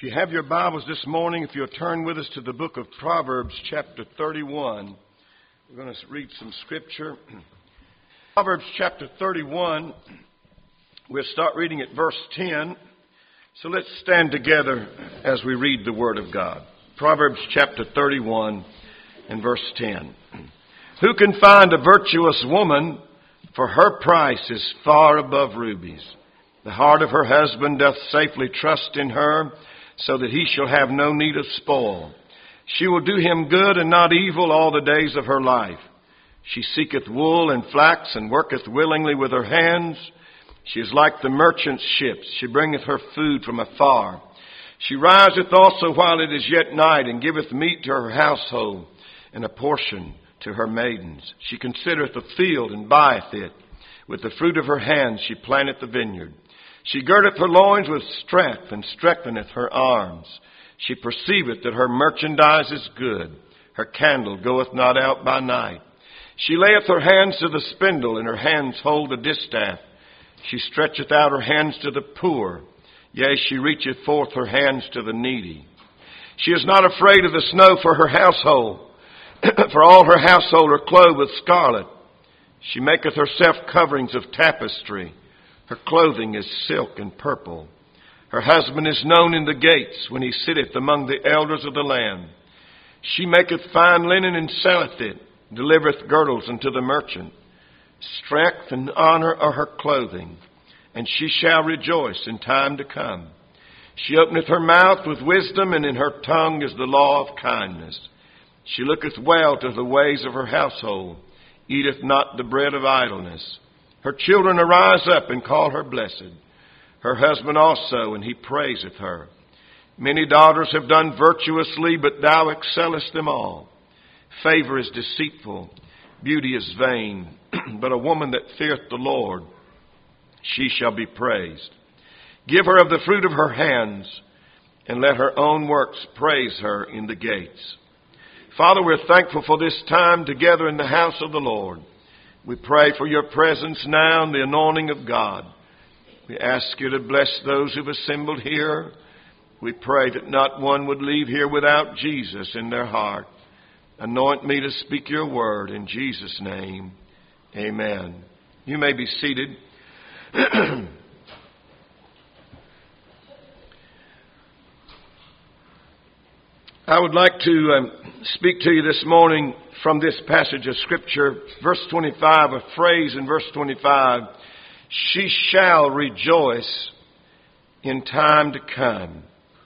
If you have your Bibles this morning, if you'll turn with us to the book of Proverbs, chapter 31, we're going to read some scripture. Proverbs chapter 31, we'll start reading at verse 10. So let's stand together as we read the Word of God. Proverbs chapter 31 and verse 10. Who can find a virtuous woman? For her price is far above rubies. The heart of her husband doth safely trust in her, so that he shall have no need of spoil. She will do him good and not evil all the days of her life. She seeketh wool and flax, and worketh willingly with her hands. She is like the merchant's ships. She bringeth her food from afar. She riseth also while it is yet night, and giveth meat to her household, and a portion to her maidens. She considereth the field, and buyeth it. With the fruit of her hands she planteth the vineyard. She girdeth her loins with strength, and strengtheneth her arms. She perceiveth that her merchandise is good. Her candle goeth not out by night. She layeth her hands to the spindle, and her hands hold the distaff. She stretcheth out her hands to the poor. Yea, she reacheth forth her hands to the needy. She is not afraid of the snow for her household, for all her household are clothed with scarlet. She maketh herself coverings of tapestry. Her clothing is silk and purple. Her husband is known in the gates when he sitteth among the elders of the land. She maketh fine linen and selleth it, delivereth girdles unto the merchant. Strength and honor are her clothing, and she shall rejoice in time to come. She openeth her mouth with wisdom, and in her tongue is the law of kindness. She looketh well to the ways of her household, eateth not the bread of idleness. Her children arise up and call her blessed. Her husband also, and he praiseth her. Many daughters have done virtuously, but thou excellest them all. Favor is deceitful, beauty is vain, but a woman that feareth the Lord, she shall be praised. Give her of the fruit of her hands, and let her own works praise her in the gates. Father, we're thankful for this time together in the house of the Lord. We pray for your presence now and the anointing of God. We ask you to bless those who've assembled here. We pray that not one would leave here without Jesus in their heart. Anoint me to speak your word in Jesus' name. Amen. You may be seated. I would like to speak to you this morning from this passage of Scripture, verse 25, a phrase in verse 25, she shall rejoice in time to come.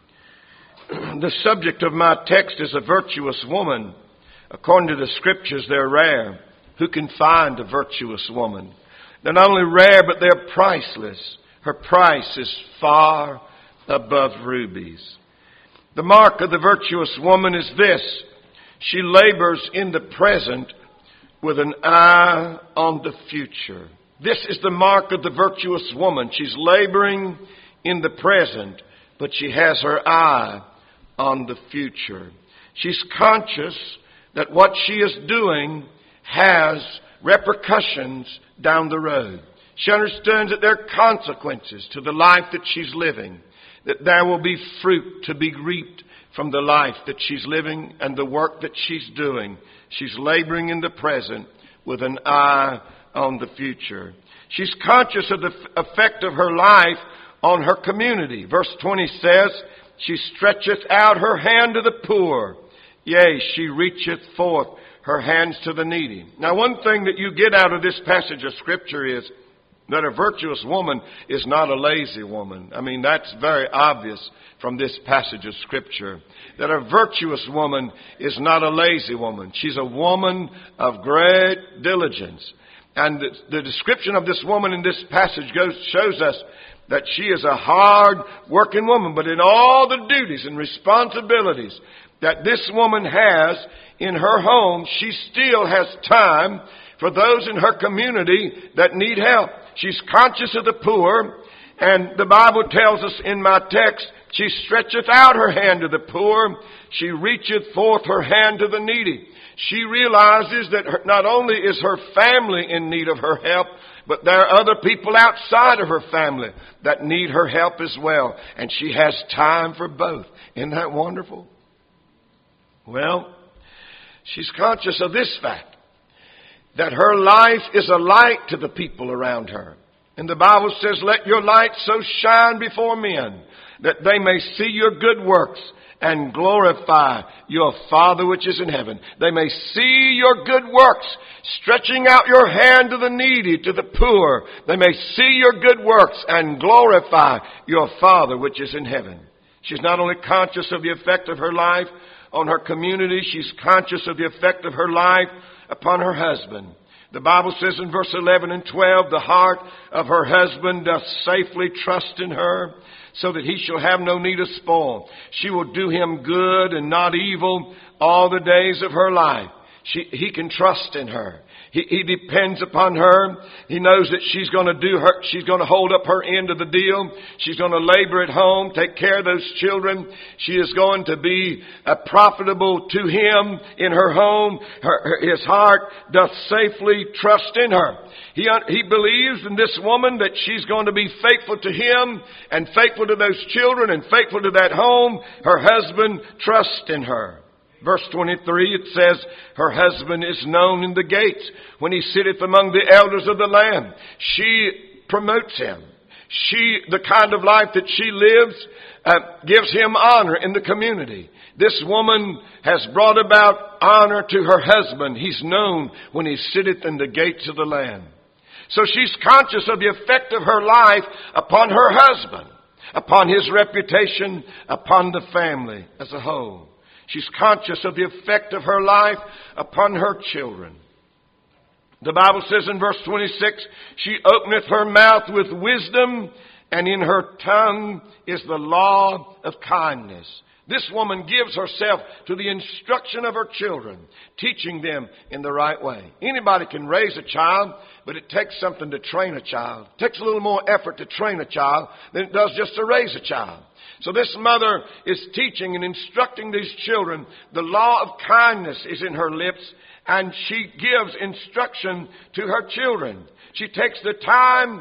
The subject of my text is a virtuous woman. According to the Scriptures, they're rare. Who can find a virtuous woman? They're not only rare, but they're priceless. Her price is far above rubies. The mark of the virtuous woman is this: she labors in the present with an eye on the future. This is the mark of the virtuous woman. She's laboring in the present, but she has her eye on the future. She's conscious that what she is doing has repercussions down the road. She understands that there are consequences to the life that she's living, that there will be fruit to be reaped from the life that she's living and the work that she's doing. She's laboring in the present with an eye on the future. She's conscious of the effect of her life on her community. Verse 20 says, she stretcheth out her hand to the poor. Yea, she reacheth forth her hands to the needy. Now, one thing that you get out of this passage of Scripture is that a virtuous woman is not a lazy woman. I mean, that's very obvious from this passage of Scripture. That a virtuous woman is not a lazy woman. She's a woman of great diligence. And the description of this woman in this passage shows us that she is a hard-working woman. But in all the duties and responsibilities that this woman has in her home, she still has time for those in her community that need help. She's conscious of the poor, and the Bible tells us in my text, she stretcheth out her hand to the poor, she reacheth forth her hand to the needy. She realizes that not only is her family in need of her help, But there are other people outside of her family that need her help as well. And she has time for both. Isn't that wonderful? Well, she's conscious of this fact, that her life is a light to the people around her. And the Bible says, let your light so shine before men that they may see your good works and glorify your Father which is in heaven. They may see your good works, stretching out your hand to the needy, to the poor. They may see your good works and glorify your Father which is in heaven. She's not only conscious of the effect of her life on her community, she's conscious of the effect of her life upon her husband. The Bible says in verse 11 and 12, the heart of her husband doth safely trust in her, so that he shall have no need of spoil. She will do him good and not evil all the days of her life. He can trust in her. He depends upon her. He knows that she's going to hold up her end of the deal. She's going to labor at home, take care of those children. She is going to be profitable to him in her home. His heart doth safely trust in her. He believes in this woman that she's going to be faithful to him and faithful to those children and faithful to that home. Her husband trusts in her. Verse 23, it says, her husband is known in the gates when he sitteth among the elders of the land. She promotes him. The kind of life that she lives gives him honor in the community. This woman has brought about honor to her husband. He's known when he sitteth in the gates of the land. So she's conscious of the effect of her life upon her husband, upon his reputation, upon the family as a whole. She's conscious of the effect of her life upon her children. The Bible says in verse 26, she openeth her mouth with wisdom, and in her tongue is the law of kindness. This woman gives herself to the instruction of her children, teaching them in the right way. Anybody can raise a child, but it takes something to train a child. It takes a little more effort to train a child than it does just to raise a child. So this mother is teaching and instructing these children. The law of kindness is in her lips, and she gives instruction to her children. She takes time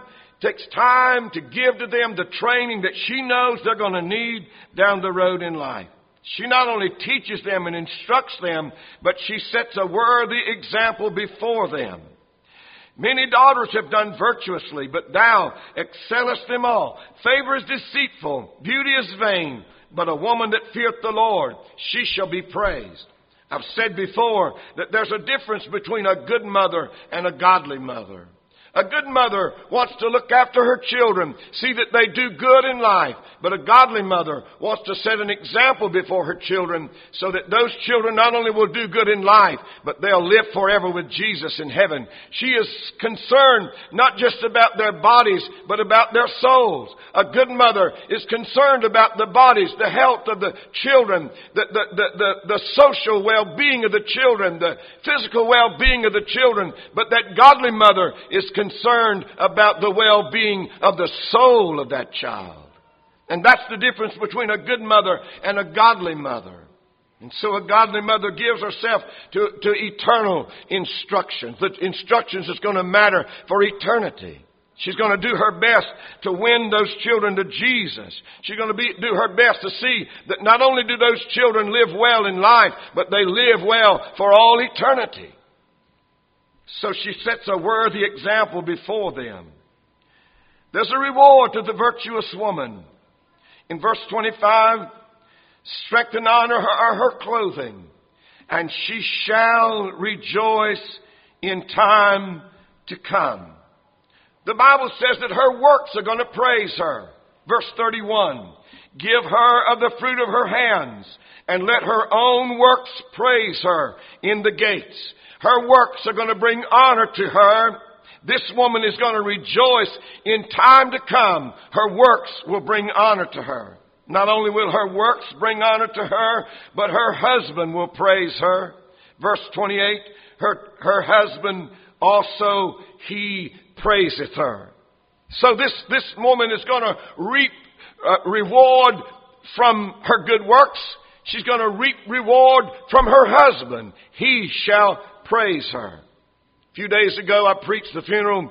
to give to them the training that she knows they're going to need down the road in life. She not only teaches them and instructs them, but she sets a worthy example before them. Many daughters have done virtuously, but thou excellest them all. Favor is deceitful, beauty is vain, but a woman that feareth the Lord, she shall be praised. I've said before that there's a difference between a good mother and a godly mother. A good mother wants to look after her children, see that they do good in life. But a godly mother wants to set an example before her children so that those children not only will do good in life, but they'll live forever with Jesus in heaven. She is concerned not just about their bodies, but about their souls. A good mother is concerned about the bodies, the health of the children, the social well-being of the children, the physical well-being of the children. But that godly mother is concerned about the well-being of the soul of that child. And that's the difference between a good mother and a godly mother. And so a godly mother gives herself to eternal instructions. The instructions that's going to matter for eternity. She's going to do her best to win those children to Jesus. She's going to do her best to see that not only do those children live well in life, but they live well for all eternity. So she sets a worthy example before them. There's a reward to the virtuous woman. In verse 25, strength and honor are her clothing, and she shall rejoice in time to come. The Bible says that her works are going to praise her. Verse 31, give her of the fruit of her hands, and let her own works praise her in the gates. Her works are going to bring honor to her. This woman is going to rejoice in time to come. Her works will bring honor to her. Not only will her works bring honor to her, but her husband will praise her. Verse 28, her husband also, he praiseth her. So this woman is going to reap reward from her good works. She's going to reap reward from her husband. He shall praise her. A few days ago, I preached the funeral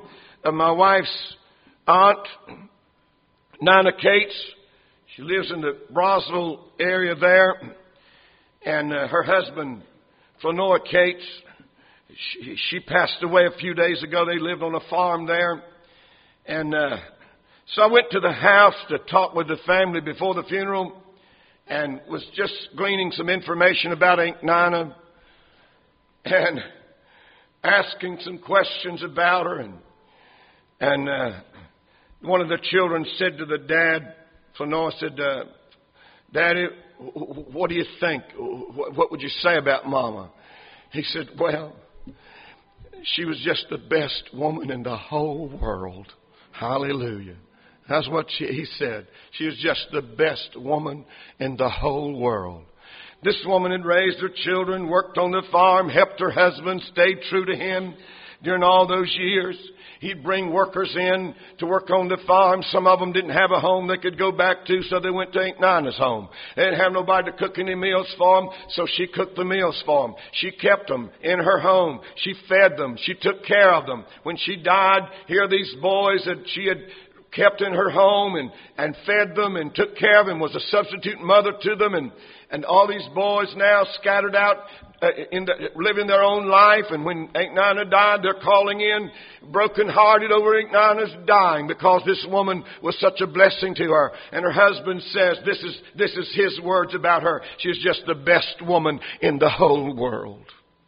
of my wife's aunt, Nina Cates. She lives in the Brosville area there. And her husband, Flanora Cates, she passed away a few days ago. They lived on a farm there. And so I went to the house to talk with the family before the funeral and was just gleaning some information about Aunt Nina and asking some questions about her. And one of the children said to the dad, Flanora said, Daddy, what do you think? What would you say about Mama? He said, well, she was just the best woman in the whole world. Hallelujah. That's what he said. She was just the best woman in the whole world. This woman had raised her children, worked on the farm, helped her husband, stayed true to him during all those years. He'd bring workers in to work on the farm. Some of them didn't have a home they could go back to, so they went to Aunt Nina's home. They didn't have nobody to cook any meals for them, so she cooked the meals for them. She kept them in her home. She fed them. She took care of them. When she died, here are these boys that she had kept in her home and fed them and took care of them, was a substitute mother to them. And all these boys now scattered out living their own life. And when Aunt Nina died, they're calling in broken-hearted over Aunt Nina's dying because this woman was such a blessing to her. And her husband says, this is his words about her. She was just the best woman in the whole world.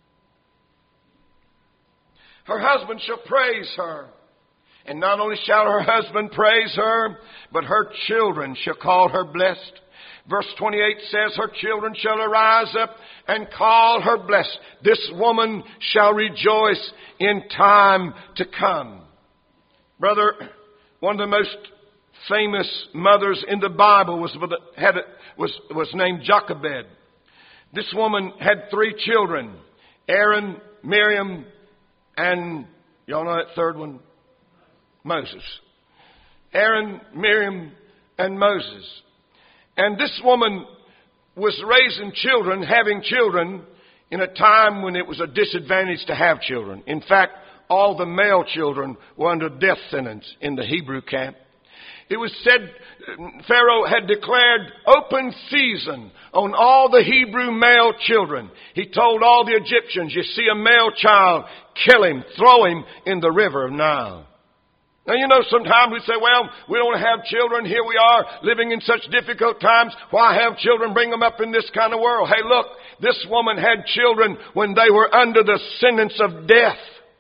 Her husband shall praise her. And not only shall her husband praise her, but her children shall call her blessed. Verse 28 says, her children shall arise up and call her blessed. This woman shall rejoice in time to come. Brother, one of the most famous mothers in the Bible was named Jochebed. This woman had 3 children, Aaron, Miriam, and y'all know that third one? Moses. Aaron, Miriam, and Moses. And this woman was raising children, having children, in a time when it was a disadvantage to have children. In fact, all the male children were under death sentence in the Hebrew camp. It was said Pharaoh had declared open season on all the Hebrew male children. He told all the Egyptians, you see a male child, kill him, throw him in the river of Nile. Now, you know, sometimes we say, well, we don't have children. Here we are living in such difficult times. Why have children? Bring them up in this kind of world. Hey, look, this woman had children when they were under the sentence of death.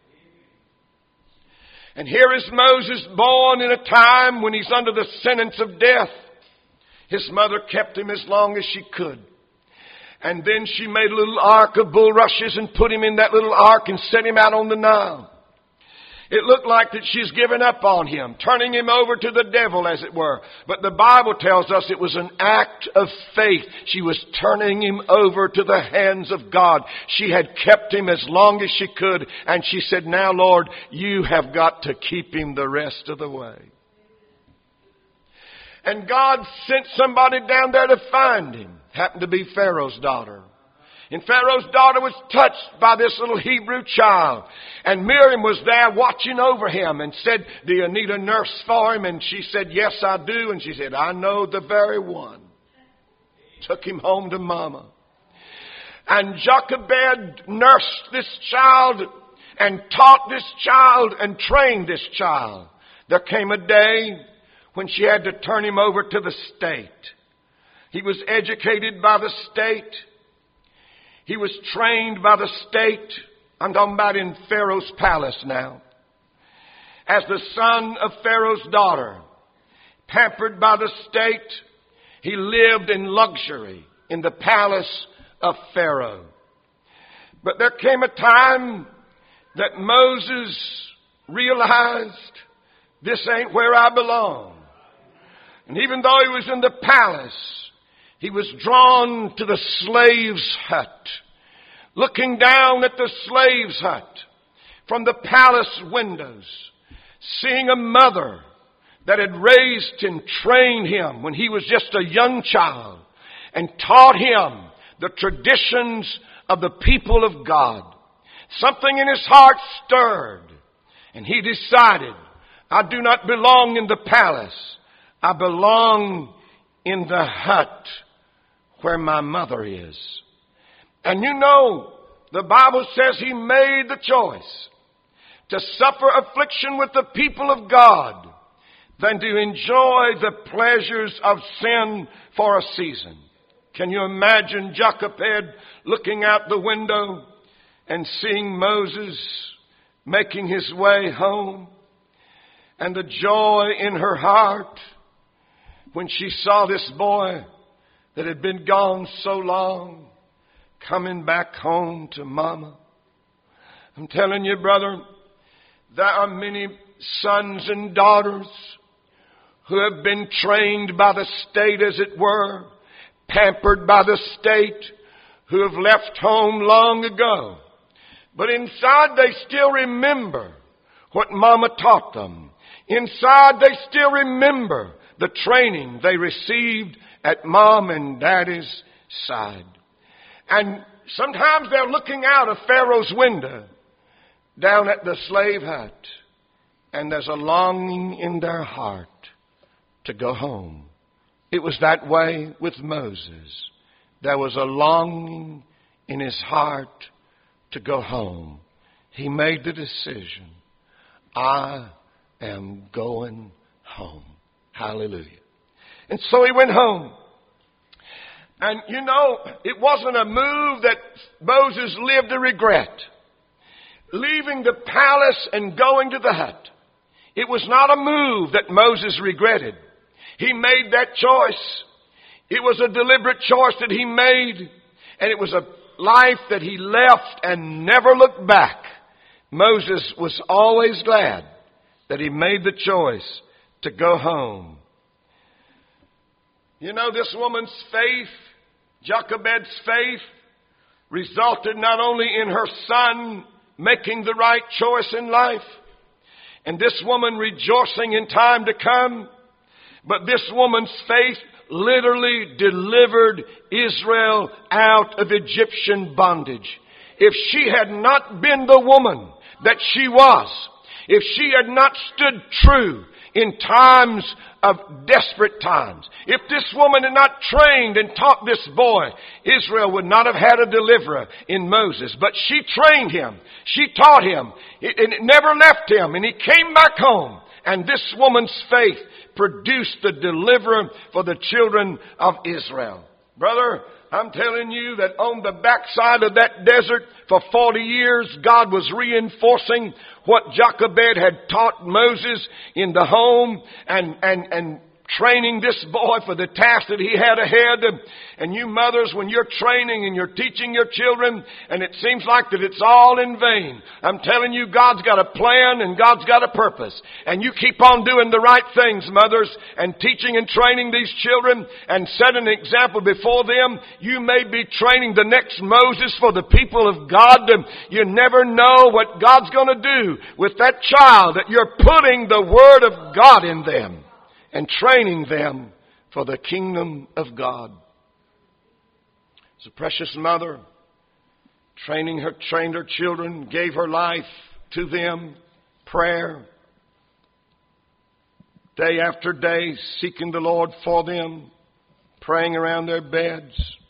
And here is Moses born in a time when he's under the sentence of death. His mother kept him as long as she could. And then she made a little ark of bulrushes and put him in that little ark and set him out on the Nile. It looked like that she's given up on him, turning him over to the devil, as it were. But the Bible tells us it was an act of faith. She was turning him over to the hands of God. She had kept him as long as she could. And she said, now, Lord, you have got to keep him the rest of the way. And God sent somebody down there to find him. Happened to be Pharaoh's daughter. And Pharaoh's daughter was touched by this little Hebrew child. And Miriam was there watching over him and said, do you need a nurse for him? And she said, yes, I do. And she said, I know the very one. Took him home to Mama. And Jochebed nursed this child and taught this child and trained this child. There came a day when she had to turn him over to the state. He was educated by the state. He was trained by the state. I'm talking about in Pharaoh's palace now. As the son of Pharaoh's daughter, pampered by the state, he lived in luxury in the palace of Pharaoh. But there came a time that Moses realized, this ain't where I belong. And even though he was in the palace, he was drawn to the slave's hut, looking down at the slave's hut from the palace windows, seeing a mother that had raised and trained him when he was just a young child and taught him the traditions of the people of God. Something in his heart stirred, and he decided I do not belong in the palace. I belong in the hut where my mother is. And you know, the Bible says he made the choice to suffer affliction with the people of God than to enjoy the pleasures of sin for a season. Can you imagine Jochebed looking out the window and seeing Moses making his way home, and the joy in her heart when she saw this boy that had been gone so long coming back home to Mama? I'm telling you, brother, there are many sons and daughters who have been trained by the state, as it were, pampered by the state, who have left home long ago. But inside they still remember what Mama taught them. Inside they still remember the training they received at Mom and Daddy's side. And sometimes they're looking out of Pharaoh's window down at the slave hut, and there's a longing in their heart to go home. It was that way with Moses. There was a longing in his heart to go home. He made the decision, I am going home. Hallelujah. And so he went home. And you know, it wasn't a move that Moses lived to regret. Leaving the palace and going to the hut. It was not a move that Moses regretted. He made that choice. It was a deliberate choice that he made. And it was a life that he left and never looked back. Moses was always glad that he made the choice to go home. You know, this woman's faith, Jochebed's faith, resulted not only in her son making the right choice in life, and this woman rejoicing in time to come, but this woman's faith literally delivered Israel out of Egyptian bondage. If she had not been the woman that she was, if she had not stood true in times of desperate times, if this woman had not trained and taught this boy, Israel would not have had a deliverer in Moses. But she trained him. She taught him. And it never left him. And he came back home. And this woman's faith produced the deliverer for the children of Israel. Brother, I'm telling you that on the backside of that desert for 40 years, God was reinforcing what Jochebed had taught Moses in the home and training this boy for the task that he had ahead. And you mothers, when you're training and you're teaching your children and it seems like that it's all in vain, I'm telling you, God's got a plan and God's got a purpose. And you keep on doing the right things, mothers, and teaching and training these children and setting an example before them. You may be training the next Moses for the people of God. You never know what God's going to do with that child that you're putting the Word of God in them and training them for the kingdom of God. As a precious mother, trained her children, gave her life to them, prayer, day after day, seeking the Lord for them, praying around their beds.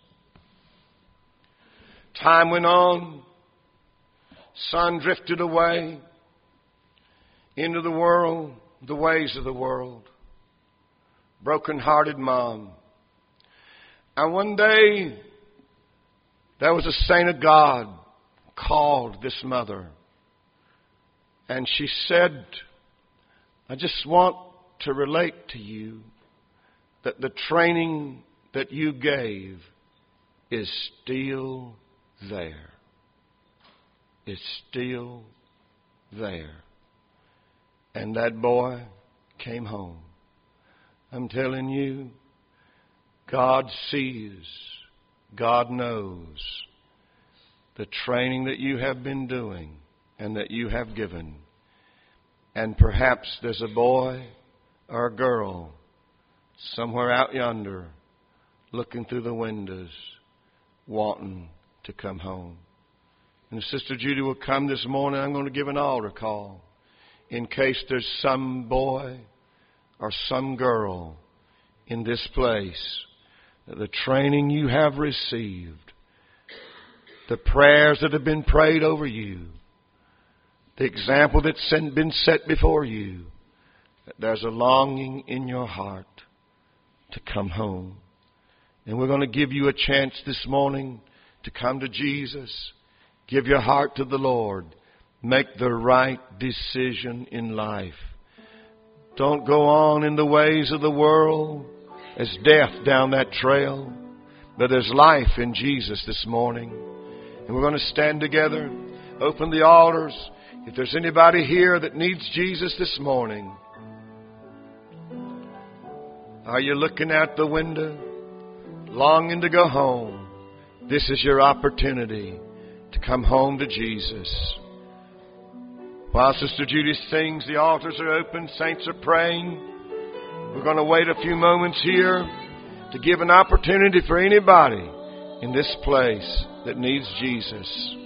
Time went on. Son drifted away into the world, the ways of the world. Broken-hearted mom. And one day, there was a saint of God called this mother. And she said, I just want to relate to you that the training that you gave is still there. It's still there. And that boy came home. I'm telling you, God sees, God knows the training that you have been doing and that you have given. And perhaps there's a boy or a girl somewhere out yonder looking through the windows wanting to come home. And if Sister Judy will come this morning, I'm going to give an altar call in case there's some boy or some girl in this place, that the training you have received, the prayers that have been prayed over you, the example that's been set before you, that there's a longing in your heart to come home. And we're going to give you a chance this morning to come to Jesus. Give your heart to the Lord. Make the right decision in life. Don't go on in the ways of the world. There's death down that trail. But there's life in Jesus this morning. And we're going to stand together, open the altars. If there's anybody here that needs Jesus this morning, are you looking out the window, longing to go home? This is your opportunity to come home to Jesus. While Sister Judy sings, the altars are open, saints are praying. We're going to wait a few moments here to give an opportunity for anybody in this place that needs Jesus.